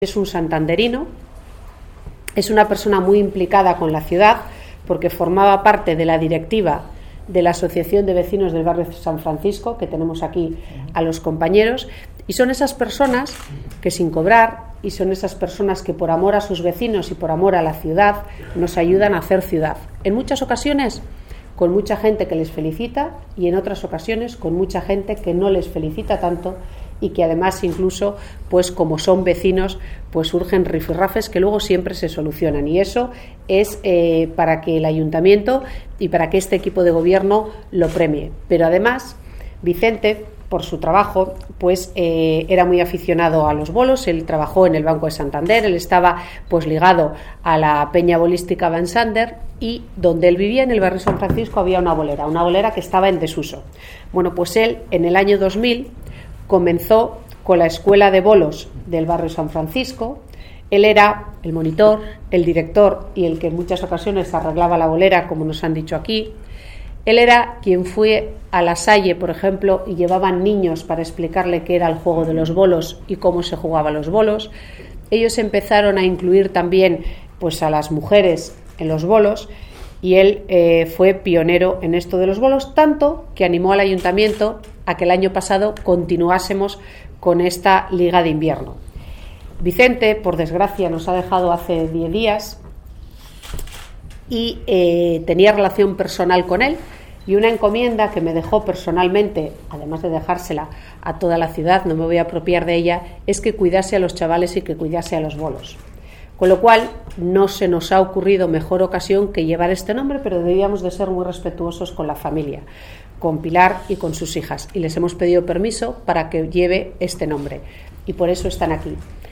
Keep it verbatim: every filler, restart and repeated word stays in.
Es un santanderino, es una persona muy implicada con la ciudad porque formaba parte de la directiva de la Asociación de Vecinos del Barrio San Francisco, que tenemos aquí a los compañeros, y son esas personas que sin cobrar, y son esas personas que por amor a sus vecinos y por amor a la ciudad nos ayudan a hacer ciudad. En muchas ocasiones con mucha gente que les felicita y en otras ocasiones con mucha gente que no les felicita tanto y que además incluso, pues como son vecinos, pues surgen rifirrafes que luego siempre se solucionan, y eso es eh, para que el ayuntamiento y para que este equipo de gobierno lo premie. Pero además, Vicente, por su trabajo, pues eh, era muy aficionado a los bolos. Él trabajó en el Banco de Santander, él estaba pues ligado a la Peña Bolística Van Sander, y donde él vivía, en el barrio San Francisco, había una bolera, una bolera que estaba en desuso. Bueno, pues él en el año dos mil comenzó con la escuela de bolos del barrio San Francisco. Él era el monitor, el director y el que en muchas ocasiones arreglaba la bolera, como nos han dicho aquí. Él era quien fue a La Salle, por ejemplo, y llevaban niños para explicarle qué era el juego de los bolos y cómo se jugaban los bolos. Ellos empezaron a incluir también pues, a las mujeres en los bolos, y él eh, fue pionero en esto de los bolos, tanto que animó al ayuntamiento a que el año pasado continuásemos con esta liga de invierno. Vicente, por desgracia, nos ha dejado hace diez días y eh, tenía relación personal con él, y una encomienda que me dejó personalmente, además de dejársela a toda la ciudad, no me voy a apropiar de ella, es que cuidase a los chavales y que cuidase a los bolos. Con lo cual, no se nos ha ocurrido mejor ocasión que llevar este nombre, pero debíamos de ser muy respetuosos con la familia, con Pilar y con sus hijas, y les hemos pedido permiso para que lleve este nombre, y por eso están aquí.